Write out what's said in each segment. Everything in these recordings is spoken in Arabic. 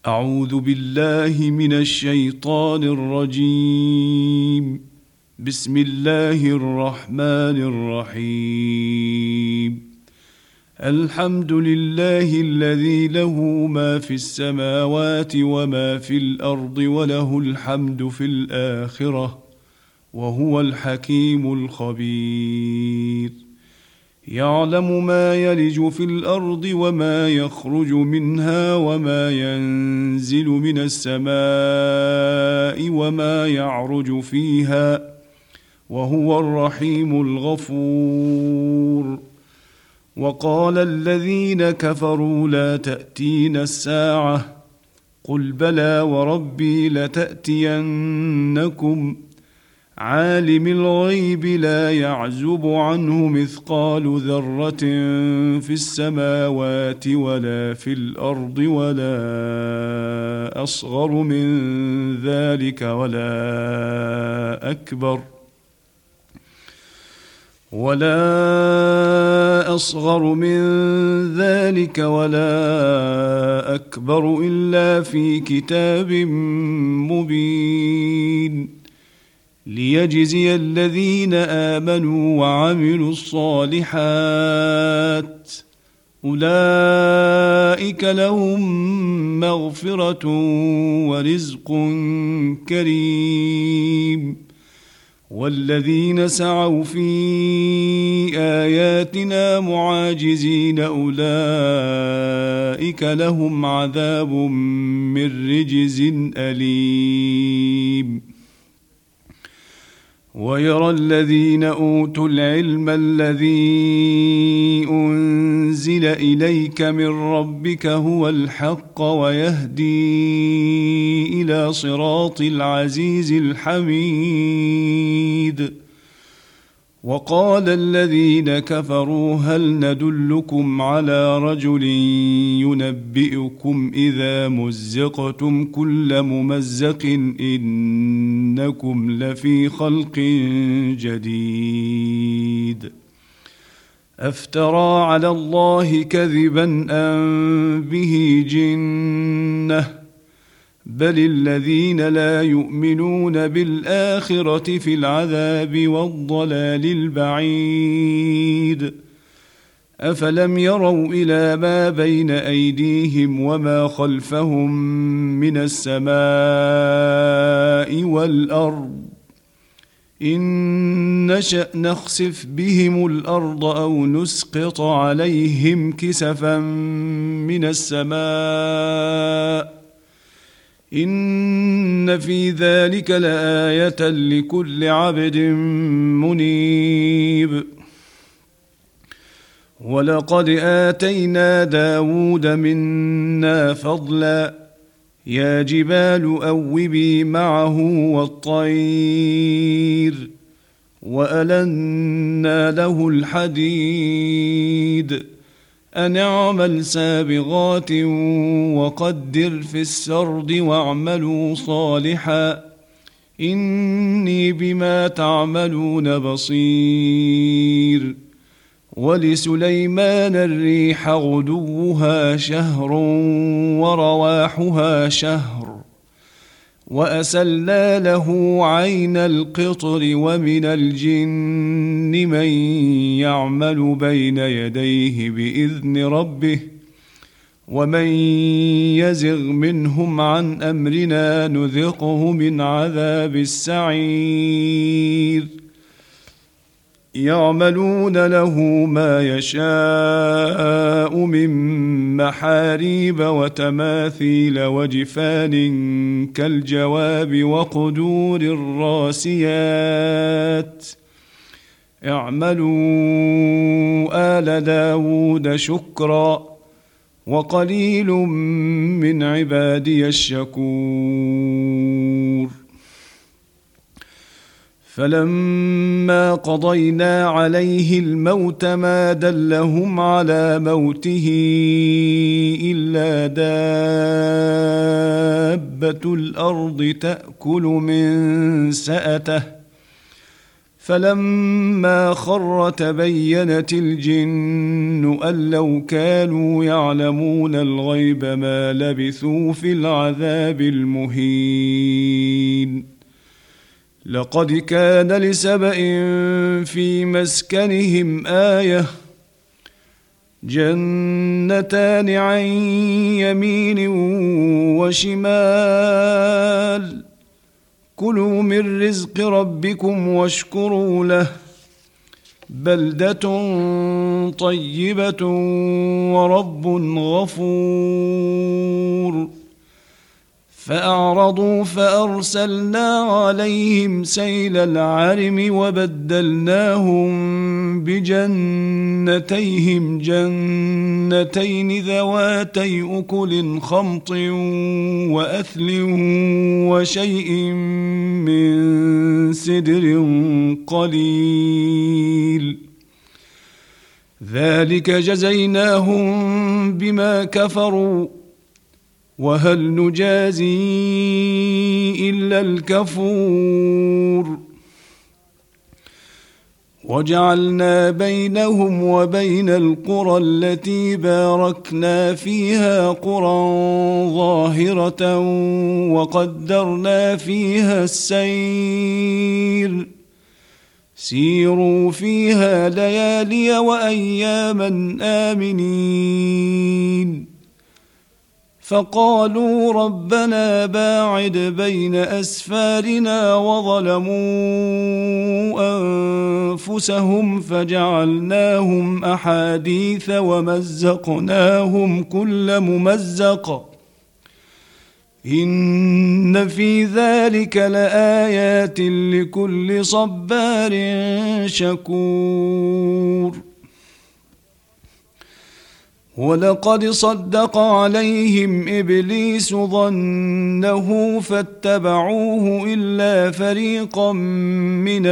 أعوذ بالله من الشيطان الرجيم. بسم الله الرحمن الرحيم. الحمد لله الذي له ما في السماوات وما في الأرض وله الحمد في الآخرة وهو الحكيم الخبير. يعلم ما يلج في الأرض وما يخرج منها وما ينزل من السماء وما يعرج فيها وهو الرحيم الغفور. وقال الذين كفروا لا تأتينا الساعة قل بلى وربي لتأتينكم عالم الغيب لا يعزب عنه مثقال ذرة في السماوات ولا في الأرض ولا أصغر من ذلك ولا أكبر إلا في كتاب مبين. ليجزي الذين آمنوا وعملوا الصالحات أولئك لهم مغفرة ورزق كريم. والذين سعوا في آياتنا معاجزين أولئك لهم عذاب من رجز أليم. ويرى الذين أوتوا العلم الذي أنزل إليك من ربك هو الحق ويهدي إلى صراط العزيز الحميد. وقال الذين كفروا هل ندلكم على رجل ينبئكم إذا مزقتم كل ممزق إنكم لفي خلق جديد. أفترى على الله كذبا أم به جنة بل الذين لا يؤمنون بالآخرة في العذاب والضلال البعيد. أفلم يروا إلى ما بين أيديهم وما خلفهم من السماء والأرض إن نشأ نخسف بهم الأرض أو نسقط عليهم كسفا من السماء إن في ذلك لآية لكل عبد منيب. ولقد آتينا داود منا فضلا يا جبال أوبي معه والطير وألنا له الحديد أن اعمل سابغات وقدر في السرد واعملوا صالحا إني بما تعملون بصير. ولسليمان الريح غدوها شهر ورواحها شهر وأسلنا له عين القطر ومن الجن من يعمل بين يديه بإذن ربه ومن يزغ منهم عن أمرنا نذقه من عذاب السعير. يعملون له ما يشاء من محاريب وتماثيل وجفان كالجواب وقدور الراسيات اعملوا آل داود شكرا وقليل من عبادي الشكور. فلما قضينا عليه الموت ما دلهم على موته إلا دابة الأرض تأكل من سأته فلما خر تبينت الجن أن لو كانوا يعلمون الغيب ما لبثوا في العذاب المهين. لقد كان لسبإ في مسكنهم آية، جنتان عن يمين وشمال، كلوا من رزق ربكم واشكروا له، بلدة طيبة ورب غفور. فأعرضوا فأرسلنا عليهم سيل العرم وبدلناهم بجنتيهم جنتين ذواتي أكل خمط وأثل وشيء من سدر قليل، ذلك جزيناهم بما كفروا، وهل نجازي إلا الكفور. وجعلنا بينهم وبين القرى التي باركنا فيها قرى ظاهرة وقدرنا فيها السير، سيروا فيها ليالي وأياما آمنين. فقالوا ربنا باعد بين أسفارنا وظلموا أنفسهم فجعلناهم أحاديث ومزقناهم كل ممزق، إن في ذلك لآيات لكل صبار شكور. ولقد صدق عليهم إبليس ظنه فاتبعوه إلا فريقا من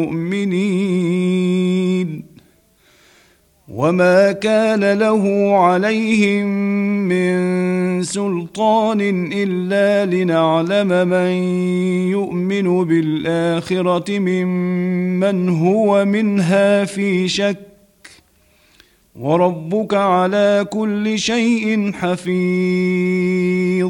المؤمنين، وما كان له عليهم من سلطان إلا لنعلم من يؤمن بالآخرة ممن هو منها في شك، وربك على كل شيء حفيظ.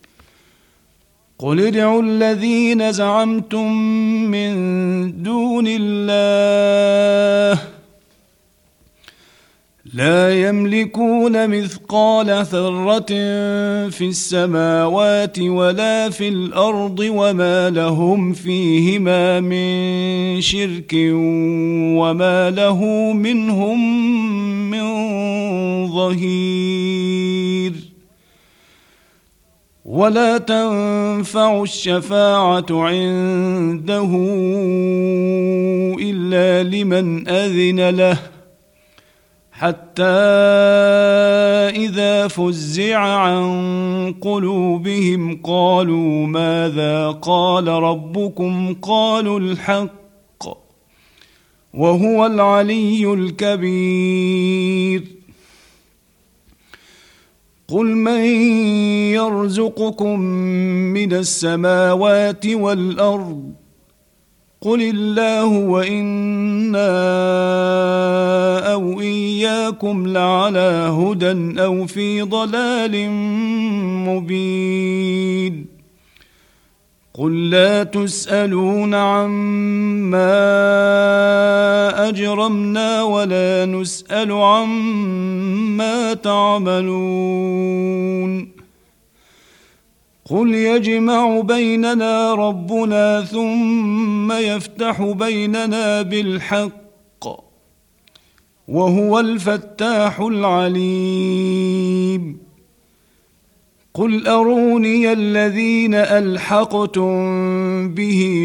قل ادعوا الذين زعمتم من دون الله لا يملكون مثقال ذرة في السماوات ولا في الأرض وما لهم فيهما من شرك وما له منهم من ظهير. ولا تنفع الشفاعة عنده إلا لمن أذن له، حتى إذا فزع عن قلوبهم قالوا ماذا قال ربكم قالوا الحق وهو العلي الكبير. قل من يرزقكم من السماوات والأرض قل الله وإنا أو إياكم لعلى هدى أو في ضلال مبين. قل لا تسألون عما أجرمنا ولا نسأل عما تعملون. قل يجمع بيننا ربنا ثم يفتح بيننا بالحق وهو الفتاح العليم. قل أروني الذين ألحقتم به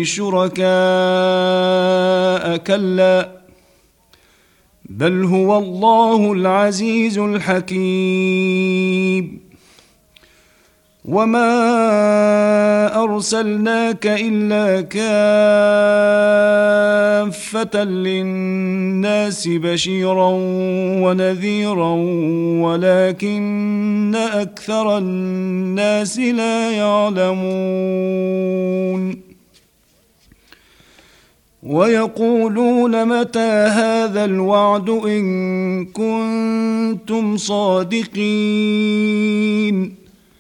شركاء كلا بل هو الله العزيز الحكيم. وما أرسلناك إلا كافة للناس بشيرا ونذيرا ولكن أكثر الناس لا يعلمون. ويقولون متى هذا الوعد إن كنتم صادقين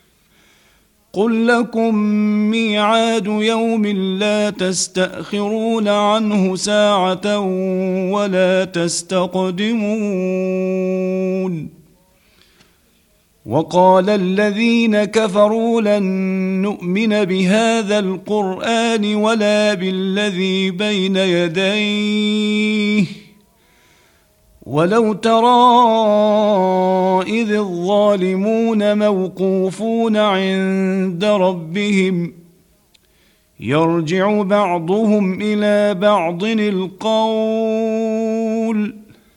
قل لكم ميعاد يوم لا تستأخرون عنه ساعة ولا تستقدمون وقال الذين كفروا لن نؤمن بهذا القرآن ولا بالذي بين يديه ولو ترى إذ الظالمون موقوفون عند ربهم يرجع بعضهم إلى بعض القول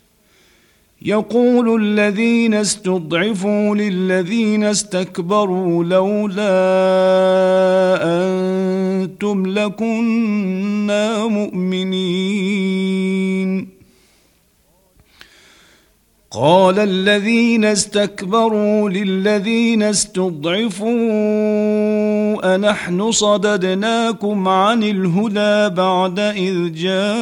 يقول الذين استضعفوا للذين استكبروا لولا أنتم لكنا مؤمنين قال الذين استكبروا للذين استضعفوا أنحن صددناكم عن الهدى بعد إذ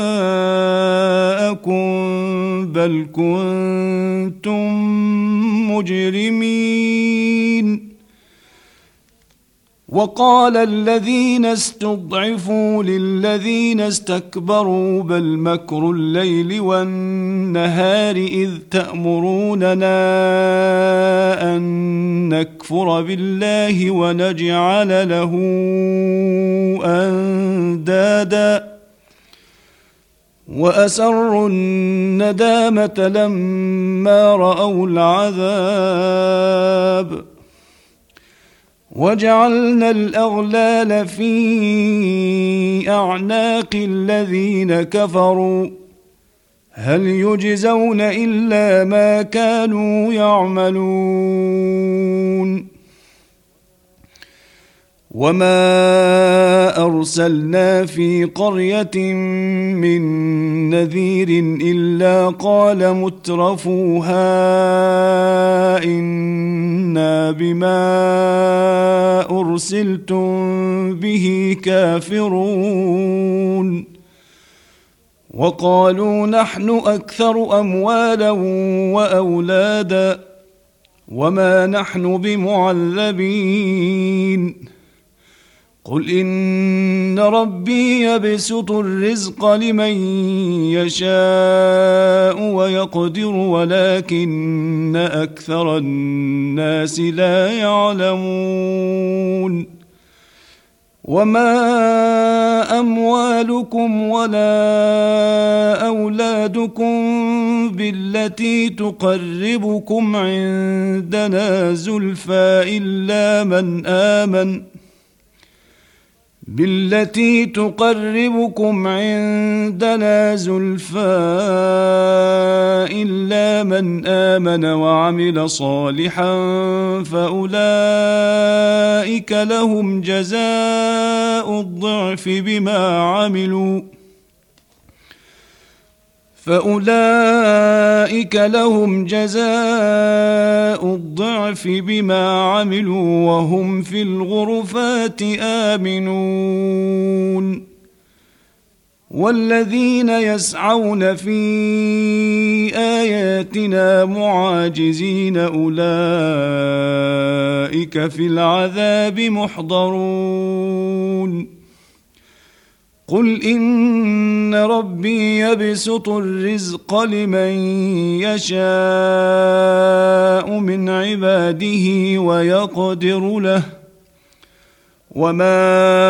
جاءكم بل كنتم مجرمين وقال الذين استضعفوا للذين استكبروا بل مكر الليل والنهار إذ تأمروننا أن نكفر بالله ونجعل له أندادا وأسروا الندامة لما رأوا العذاب وجعلنا الأغلال في أعناق الذين كفروا هل يجزون إلا ما كانوا يعملون وما أرسلنا في قرية من نذير إلا قال مترفوها إنا بما أرسلتم به كافرون وقالوا نحن أكثر أموالا وأولادا وما نحن بمعذبين قل إن ربي يبسط الرزق لمن يشاء ويقدر ولكن أكثر الناس لا يعلمون وما أموالكم ولا أولادكم بالتي تقربكم عندنا زلفى إلا من آمن وعمل صالحا فأولئك لهم جزاء الضعف بما عملوا وهم في الغرفات آمنون والذين يسعون في آياتنا معاجزين أولئك في العذاب محضرون قل إن ربي يبسط الرزق لمن يشاء من عباده ويقدر له وما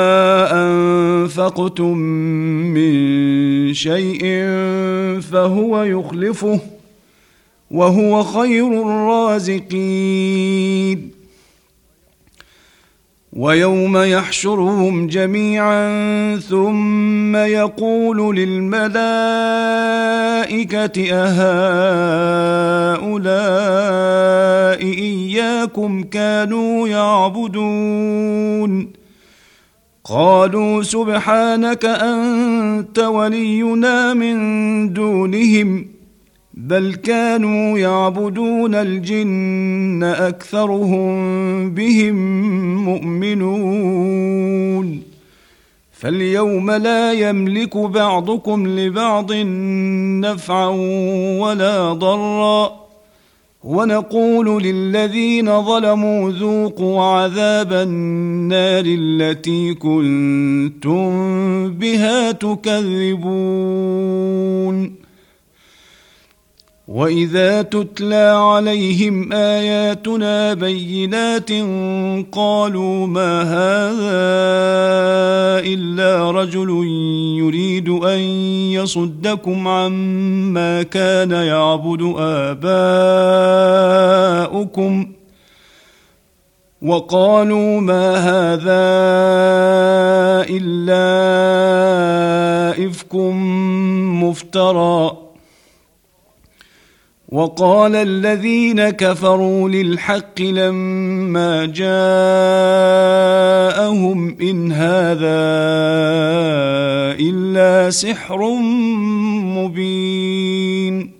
أنفقتم من شيء فهو يخلفه وهو خير الرازقين ويوم يحشرهم جميعا ثم يقول للملائكة أهؤلاء إياكم كانوا يعبدون قالوا سبحانك أنت ولينا من دونهم بل كانوا يعبدون الجن أكثرهم بهم مؤمنون فاليوم لا يملك بعضكم لبعض نفعا ولا ضرا ونقول للذين ظلموا ذوقوا عذاب النار التي كنتم بها تكذبون وإذا تتلى عليهم آياتنا بينات قالوا ما هذا إلا رجل يريد أن يصدكم عما كان يعبد آباؤكم وقالوا ما هذا إلا إفك مفترى وقال الذين كفروا للحق لما جاءهم إن هذا إلا سحر مبين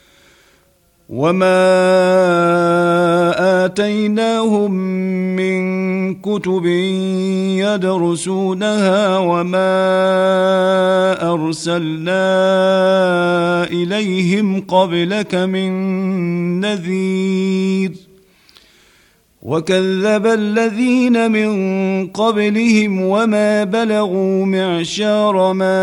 وما آتيناهم من كتب يدرسونها وما أرسلنا إليهم قبلك من نذير وكذب الذين من قبلهم وما بلغوا معشار ما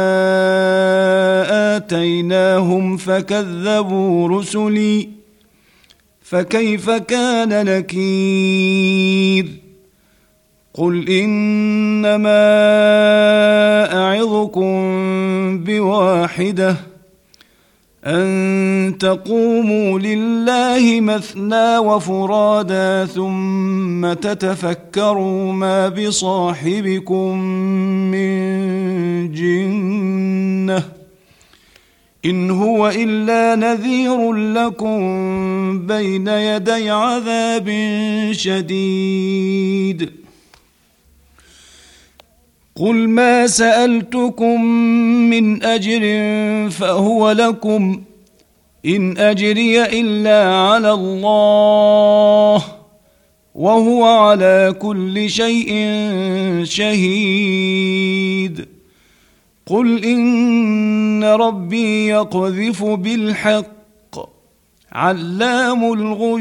آتيناهم فكذبوا رسلي فكيف كان نكير قل إنما أعظكم بواحدة أن تقوموا لله مثنى وفرادا ثم تتفكروا ما بصاحبكم من جنة إن هو إلا نذير لكم بين يدي عذاب شديد قل ما سألتكم من أجر فهو لكم إن أجري إلا على الله وهو على كل شيء شهيد قل إن ربي يقذف بالحق علام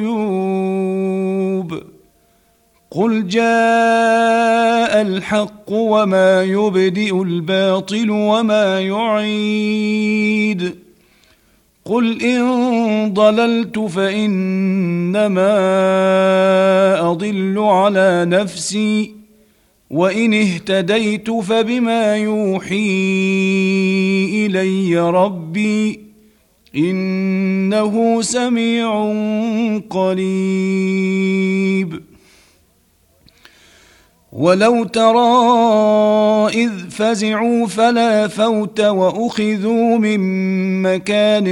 الغيوب قل جاء الحق وما يبدئ الباطل وما يعيد قل إن ضللت فإنما أضل على نفسي وإن اهتديت فبما يوحي إلي ربي إنه سميع قريب ولو ترى إذ فزعوا فلا فوت وأخذوا من مكان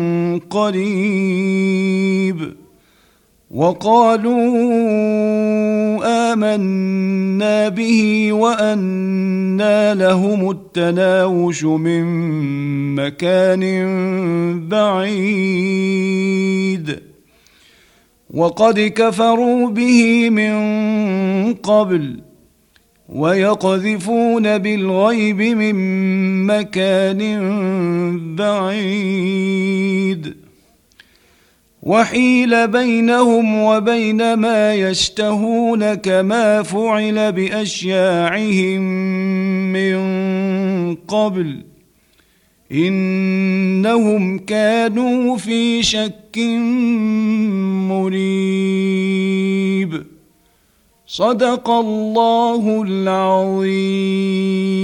قريب وقالوا آمنا به وأنى لهم التناوش من مكان بعيد وقد كفروا به من قبل ويقذفون بالغيب من مكان بعيد وحيل بينهم وبين ما يشتهون كما فعل بأشياعهم من قبل إنهم كانوا في شك مريب صدق الله العظيم.